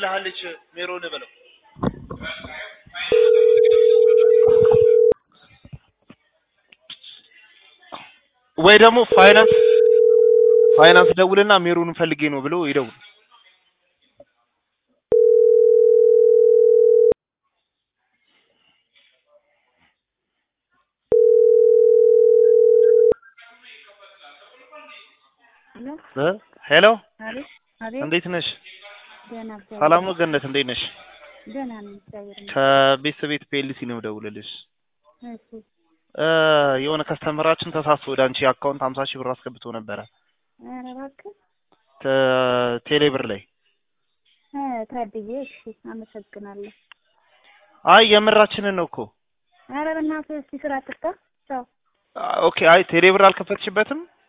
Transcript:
ብለሃለች ሜሮን በለው ወይ ደግሞ ፋይናንስ ደውልና ሜሮንን ፈልጌ ነው ብሎ ይደውል ሄሎ እንዴት ነሽ ሰላም ነው ገነት እንዴት ነሽ ደህና ነኝ እግዚአብሔር ከቤት ፒኤልሲ ነው ደውልልሽ እሺ የሆነ ከስተመራችን ተሳስቶ ወደ አንቺ አካውንት 50,000 ብር አስገብቶ ነበር ኧረ እባክህ ቴሌብር ላይ ታድዬ እሺ አመሰግናለሁ አይ የምራችንን ነው እኮ ኧረ በእናትህ እስኪ ስራ አትፍታ ቻው ኦኬ አይ ቴሌብር አልከፈትሽበትም